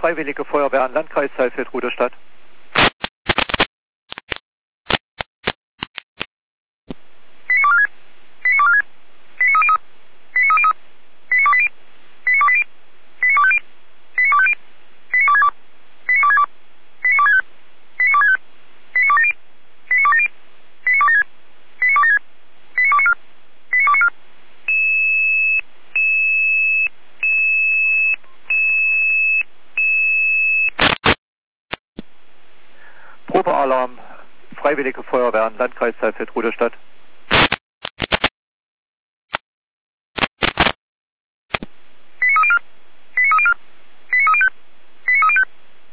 Freiwillige Feuerwehr an Landkreis Saalfeld Rudolstadt. Probealarm, Freiwillige Feuerwehr an Landkreis Saalfeld Rudolstadt.